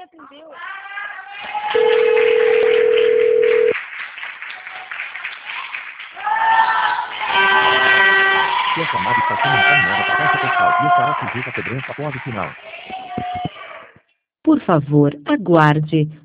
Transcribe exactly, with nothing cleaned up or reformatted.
atendeu. Sua chamada está sendo encaminhada para a caixa postal e estará sujeita a cobrança após o final. Por favor, aguarde.